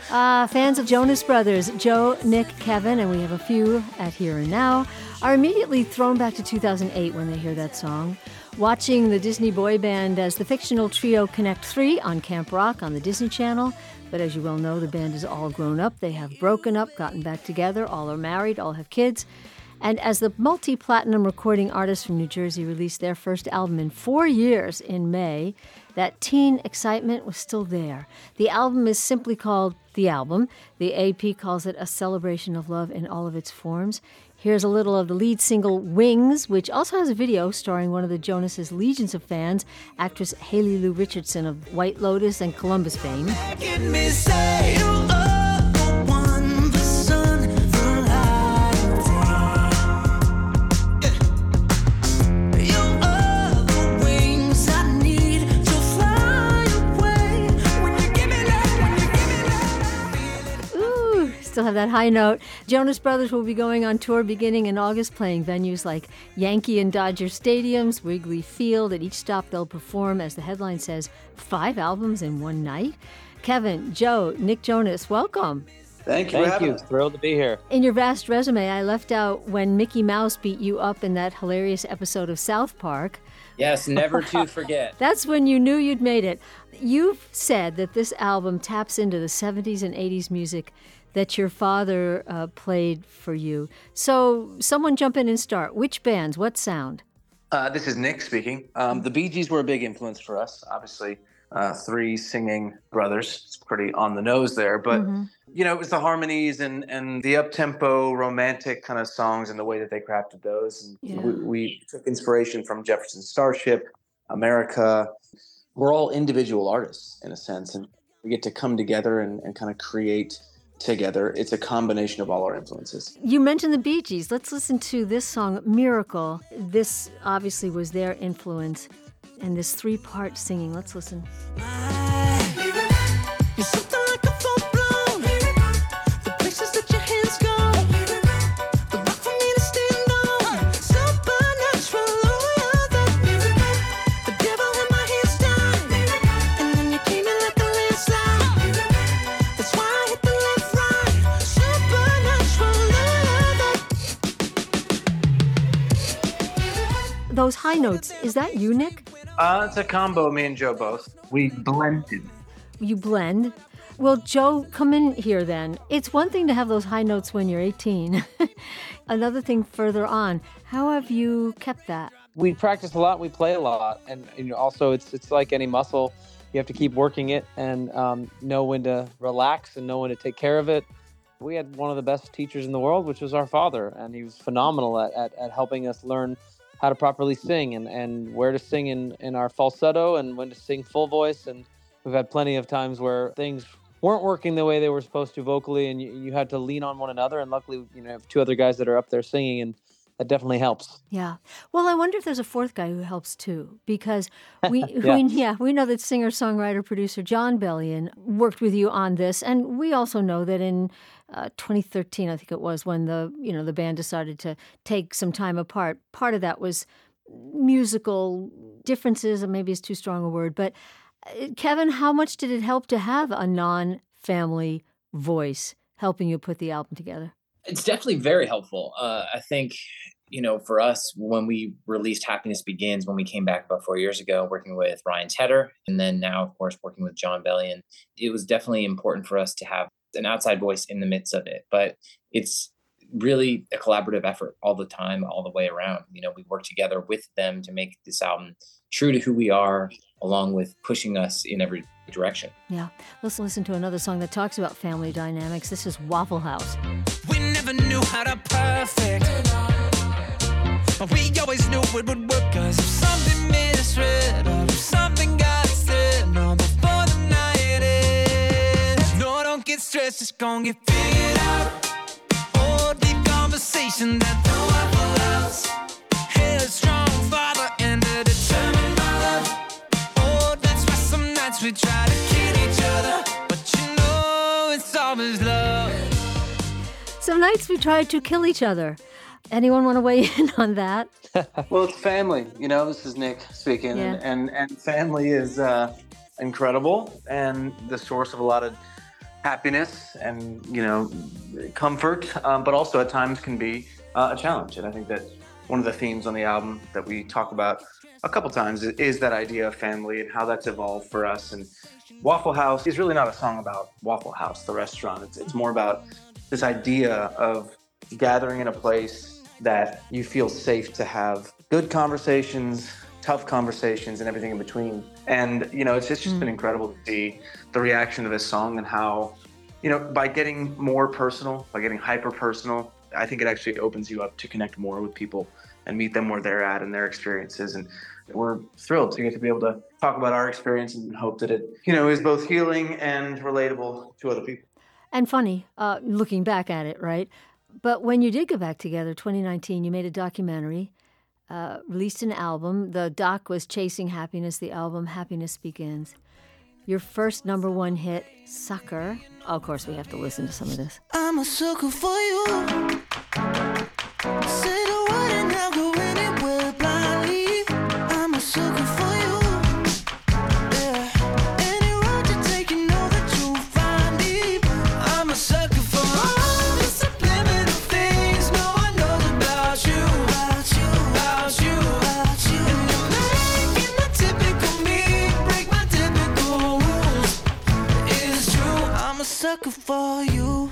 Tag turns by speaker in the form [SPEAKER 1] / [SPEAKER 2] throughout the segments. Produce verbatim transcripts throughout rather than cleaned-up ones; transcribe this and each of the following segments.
[SPEAKER 1] Uh, fans of Jonas Brothers, Joe, Nick, Kevin, and we have a few at Here and Now, are immediately thrown back to two thousand eight when they hear that song. Watching the Disney boy band as the fictional trio Connect Three on Camp Rock on the Disney Channel. But as you well know, the band is all grown up. They have broken up, gotten back together, all are married, all have kids. And as the multi-platinum recording artists from New Jersey released their first album in four years in May, that teen excitement was still there. The album is simply called The Album. The A P calls it a celebration of love in all of its forms. Here's a little of the lead single, Wings, which also has a video starring one of the Jonas' legions of fans, actress Haley Lou Richardson of White Lotus and Columbus fame. Still have that high note. Jonas Brothers will be going on tour beginning in August, playing venues like Yankee and Dodger Stadiums, Wrigley Field. At each stop, they'll perform, as the headline says, five albums in one night. Kevin, Joe, Nick Jonas, welcome.
[SPEAKER 2] Thank you.
[SPEAKER 3] Thank you. Thrilled to be here.
[SPEAKER 1] In your vast resume, I left out when Mickey Mouse beat you up in that hilarious episode of South Park.
[SPEAKER 3] Yes, never to forget.
[SPEAKER 1] That's when you knew you'd made it. You've said that this album taps into the seventies and eighties music that your father uh, played for you. So someone jump in and start. Which bands? What sound?
[SPEAKER 2] Uh, this is Nick speaking. Um, the Bee Gees were a big influence for us, obviously. Uh, three singing brothers. It's pretty on the nose there. But, mm-hmm. you know, it was the harmonies and, and the up-tempo, romantic kind of songs and the way that they crafted those. And yeah. we, we took inspiration from Jefferson Starship, America. We're all individual artists, in a sense. And we get to come together and, and kind of create together. It's a combination of all our influences.
[SPEAKER 1] You mentioned the Bee Gees. Let's listen to this song, Miracle. This obviously was their influence, and this three-part singing. Let's listen. Those high notes, is that you, Nick?
[SPEAKER 2] Uh, it's a combo, me and Joe both. We blended.
[SPEAKER 1] You blend? Well, Joe, come in here then. It's one thing to have those high notes when you're eighteen. Another thing further on. How have you kept that?
[SPEAKER 3] We practice a lot, we play a lot. And you know, also, it's it's like any muscle. You have to keep working it and um, know when to relax and know when to take care of it. We had one of the best teachers in the world, which was our father. And he was phenomenal at, at, at helping us learn how to properly sing and, and where to sing in, in our falsetto and when to sing full voice. And we've had plenty of times where things weren't working the way they were supposed to vocally, and you, you had to lean on one another. And luckily, you know, I have two other guys that are up there singing, and that definitely helps.
[SPEAKER 1] Yeah. Well, I wonder if there's a fourth guy who helps too, because we, yeah. we yeah, we know that singer, songwriter, producer Jon Bellion worked with you on this, and we also know that in uh, twenty thirteen, I think it was, when the you know the band decided to take some time apart. Part of that was musical differences, and maybe it's too strong a word. But uh, Kevin, how much did it help to have a non-family voice helping you put the album together?
[SPEAKER 4] It's definitely very helpful. Uh, I think, you know, for us, when we released Happiness Begins, when we came back about four years ago, working with Ryan Tedder, and then now, of course, working with Jon Bellion, it was definitely important for us to have an outside voice in the midst of it. But it's really a collaborative effort all the time, all the way around. You know, we work together with them to make this album true to who we are, along with pushing us in every direction.
[SPEAKER 1] Yeah. Let's listen to another song that talks about family dynamics. This is Waffle House.
[SPEAKER 5] We never knew how to perfect, but we always knew it would work. Cause if something misread, or if something got said, no, before the night ends, no, don't get stressed, it's gonna get figured out. Oh, deep conversation that the Waffle House. Headstrong father and a determined mother. Oh, that's why some nights we try to kill each other, but you know it's always love.
[SPEAKER 1] Some nights we tried to kill each other. Anyone want to weigh in on that?
[SPEAKER 2] Well, it's family. You know, this is Nick speaking.
[SPEAKER 1] Yeah.
[SPEAKER 2] And, and, and family is uh, incredible and the source of a lot of happiness and, you know, comfort, um, but also at times can be uh, a challenge. And I think that one of the themes on the album that we talk about a couple times is, is that idea of family and how that's evolved for us. And Waffle House is really not a song about Waffle House, the restaurant. It's, it's more about this idea of gathering in a place that you feel safe to have good conversations, tough conversations, and everything in between. And, you know, it's, it's just mm. been incredible to see the reaction to this song and how, you know, by getting more personal, by getting hyper personal, I think it actually opens you up to connect more with people and meet them where they're at and their experiences. And we're thrilled to get to be able to talk about our experience and hope that it, you know, is both healing and relatable to other people.
[SPEAKER 1] And funny, uh, looking back at it, right? But when you did get back together, twenty nineteen, you made a documentary, uh, released an album. The doc was Chasing Happiness, the album Happiness Begins. Your first number one hit, Sucker. Oh, of course, we have to listen to some of this.
[SPEAKER 5] I'm a sucker for you. Say the word and I'll go anywhere blindly. I'm a sucker for you. Yeah. Any road you take, you know that you'll find me. I'm a sucker for all the subliminal things no one knows about you. About you, about you, about you. And you're making the typical me break my typical rules. It's true, I'm a sucker for you.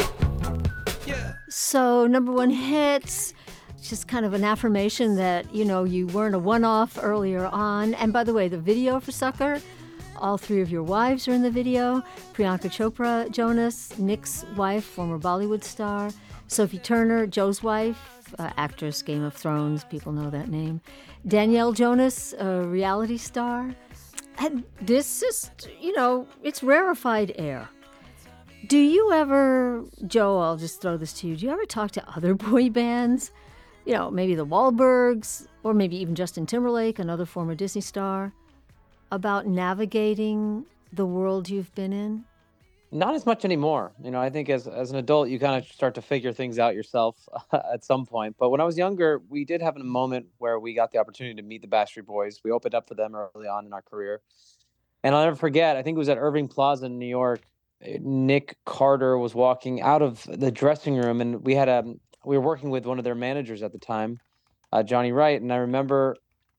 [SPEAKER 5] Yeah.
[SPEAKER 1] So, number one hits, just kind of an affirmation that, you know, you weren't a one-off earlier on. And by the way, the video for Sucker, all three of your wives are in the video. Priyanka Chopra Jonas, Nick's wife, former Bollywood star. Sophie Turner, Joe's wife, uh, actress, Game of Thrones, people know that name. Danielle Jonas, a reality star. And this is, you know, it's rarefied air. Do you ever, Joe, I'll just throw this to you, do you ever talk to other boy bands? You know, maybe the Wahlbergs, or maybe even Justin Timberlake, another former Disney star, about navigating the world you've been in?
[SPEAKER 3] Not as much anymore. You know, I think as as an adult, you kind of start to figure things out yourself at some point. But when I was younger, we did have a moment where we got the opportunity to meet the Backstreet Boys. We opened up for them early on in our career. And I'll never forget, I think it was at Irving Plaza in New York. Nick Carter was walking out of the dressing room, and we had a we were working with one of their managers at the time, uh, Johnny Wright. And I remember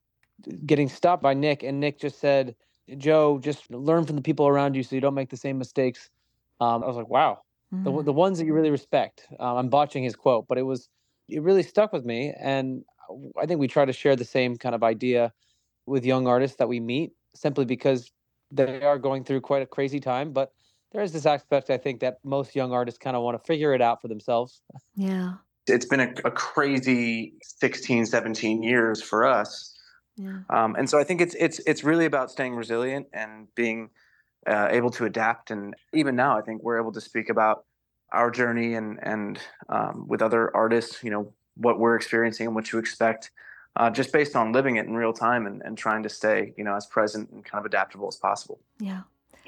[SPEAKER 3] getting stopped by Nick, and Nick just said, "Joe, just learn from the people around you so you don't make the same mistakes." Um, I was like, wow, mm-hmm. the the ones that you really respect. Um, I'm botching his quote, but it was it really stuck with me. And I think we try to share the same kind of idea with young artists that we meet, simply because they are going through quite a crazy time. But there is this aspect, I think, that most young artists kind of want to figure it out for themselves.
[SPEAKER 1] Yeah.
[SPEAKER 2] It's been a, a crazy sixteen, seventeen years for us.
[SPEAKER 1] Yeah.
[SPEAKER 2] Um, and so I think it's it's it's really about staying resilient and being uh, able to adapt. And even now, I think we're able to speak about our journey and, and um, with other artists, you know, what we're experiencing and what to expect, uh, just based on living it in real time and, and trying to stay, you know, as present and kind of adaptable as possible.
[SPEAKER 1] Yeah.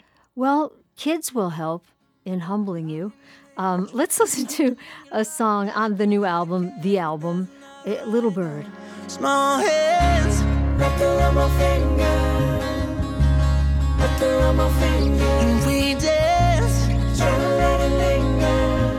[SPEAKER 1] Well, kids will help in humbling you. Um, let's listen to a song on the new album, The Album, uh, Little Bird.
[SPEAKER 5] Small hands wrapped around my finger, wrapped around my finger. And we dance, trying to let it linger,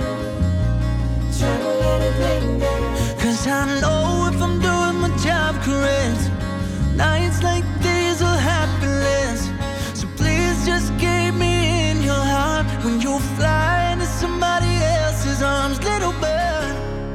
[SPEAKER 5] trying to let it linger. Cause I know if I'm doing my job correct, nights like these will happiness. So please just keep me in your heart when you fly into somebody else's arms, little bird.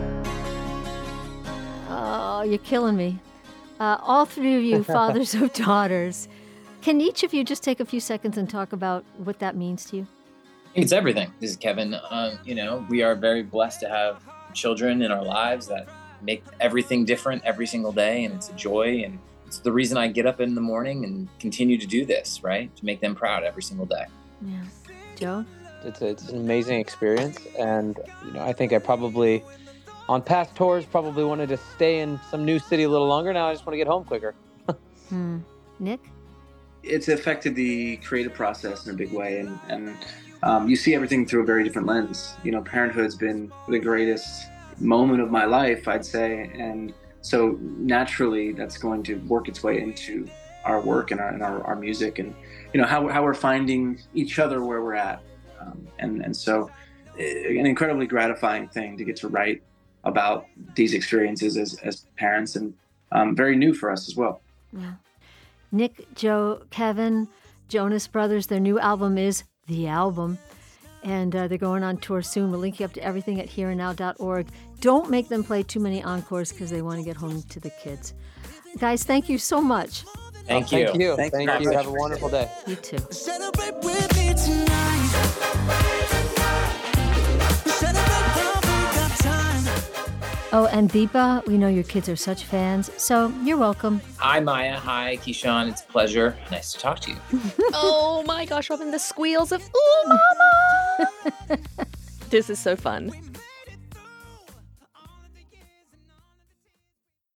[SPEAKER 1] Oh, you're killing me. Uh, all three of you, fathers of daughters. Can each of you just take a few seconds and talk about what that means to you?
[SPEAKER 4] It's everything. This is Kevin. Um, you know, we are very blessed to have children in our lives that make everything different every single day, and it's a joy, and it's the reason I get up in the morning and continue to do this, right? To make them proud every single day.
[SPEAKER 1] Yeah. Joe?
[SPEAKER 3] It's a, it's an amazing experience, and you know, I think I probably, on past tours, probably wanted to stay in some new city a little longer. Now I just want to get home quicker.
[SPEAKER 1] hmm. Nick?
[SPEAKER 2] It's affected the creative process in a big way, and, and um, you see everything through a very different lens. You know, parenthood's been the greatest moment of my life, I'd say, and so naturally that's going to work its way into our work and our, and our, our music, and you know how, how we're finding each other where we're at. Uh, Um, and, and so uh, an incredibly gratifying thing to get to write about these experiences as, as parents, and um, very new for us as well.
[SPEAKER 1] Yeah. Nick, Joe, Kevin, Jonas Brothers, their new album is The Album. And uh, they're going on tour soon. We'll link you up to everything at here and now dot org. Don't make them play too many encores because they want to get home to the kids. Guys, thank you so much.
[SPEAKER 4] Thank
[SPEAKER 3] Oh,
[SPEAKER 4] you.
[SPEAKER 3] Thank you.
[SPEAKER 2] Thanks
[SPEAKER 3] Thank
[SPEAKER 2] very
[SPEAKER 3] you.
[SPEAKER 2] much.
[SPEAKER 3] Have a wonderful day.
[SPEAKER 1] You too.
[SPEAKER 5] Celebrate with me tonight. Celebrate while we got time.
[SPEAKER 1] Oh, and Deepa, we know your kids are such fans, so you're welcome.
[SPEAKER 4] Hi, Maya. Hi, Keyshawn. It's a pleasure. Nice to talk to you.
[SPEAKER 6] Oh my gosh, Robin, the squeals of, ooh, mama! This is so fun.